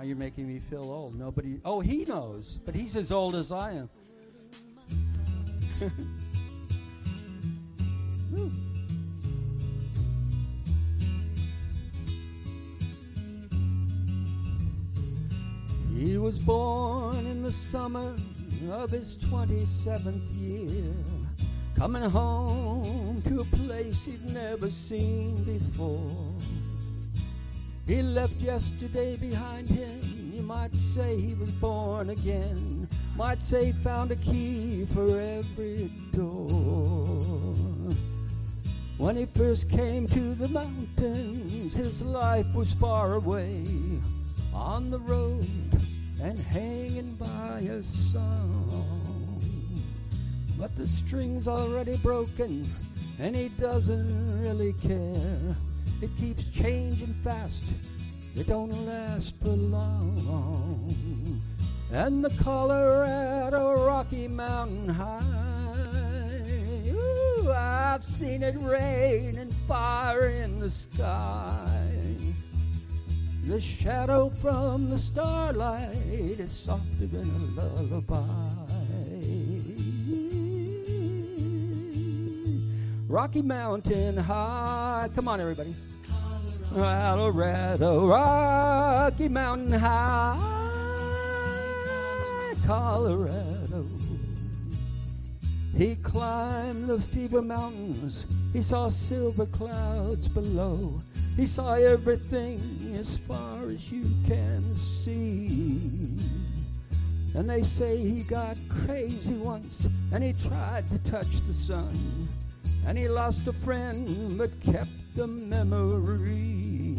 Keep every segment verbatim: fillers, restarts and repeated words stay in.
Now you're making me feel old. Nobody. Oh, he knows, but he's as old as I am. He was born in the summer of his twenty-seventh year, coming home to a place he'd never seen before. He left yesterday behind him. You might say he was born again. Might say he found a key for every door. When he first came to the mountains, his life was far away, on the road and hanging by a song. But the string's already broken, and he doesn't really care. It keeps changing fast, it don't last for long. And the Colorado Rocky Mountain High, ooh, I've seen it rain and fire in the sky. The shadow from the starlight is softer than a lullaby. Rocky Mountain High. Come on, everybody. Colorado, Rocky Mountain High, Colorado. He climbed the Fever Mountains. He saw silver clouds below. He saw everything as far as you can see. And they say he got crazy once, and he tried to touch the sun. And he lost a friend, but kept the memory.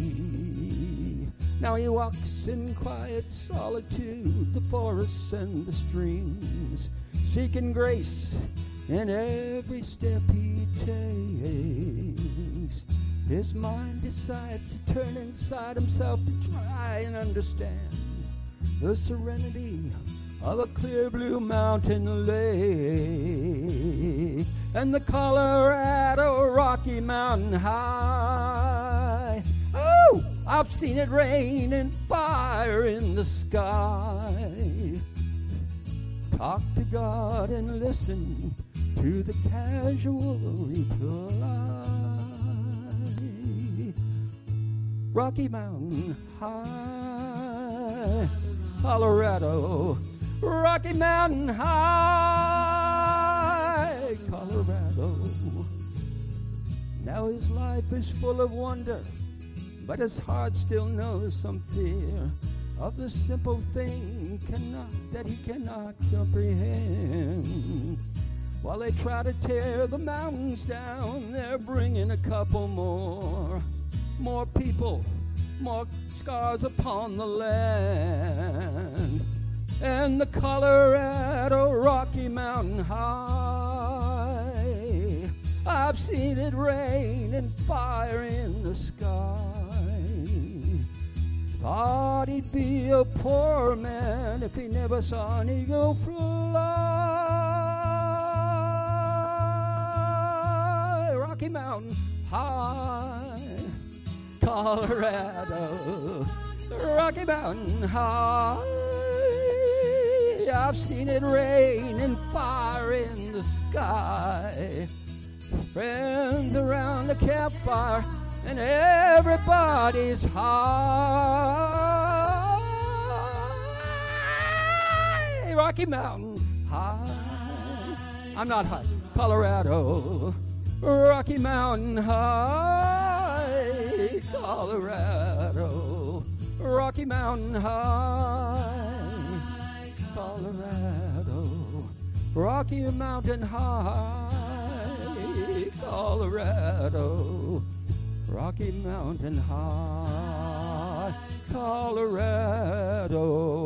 Now he walks in quiet solitude, the forests and the streams, seeking grace in every step he takes. His mind decides to turn inside himself to try and understand the serenity of a clear blue mountain lake and the Colorado Rocky Mountain High. Oh, I've seen it rain and fire in the sky. Talk to God and listen to the casual reply. Rocky Mountain High, Colorado, Rocky Mountain High, Colorado. Now his life is full of wonder, but his heart still knows some fear of the simple thing cannot, that he cannot comprehend. While they try to tear the mountains down, they're bringing a couple more. More people, more scars upon the land. And the Colorado Rocky Mountain High, I've seen it rain and fire in the sky. Thought he'd be a poor man if he never saw an eagle fly. Rocky Mountain High, Colorado, Rocky Mountain High. I've seen it rain and fire in the sky. Friends around the campfire and everybody's high. Rocky Mountain High. I'm not high. Colorado, Rocky Mountain High, Colorado, Rocky Mountain High, Colorado, Rocky Mountain High, Colorado, Rocky Mountain High, Colorado.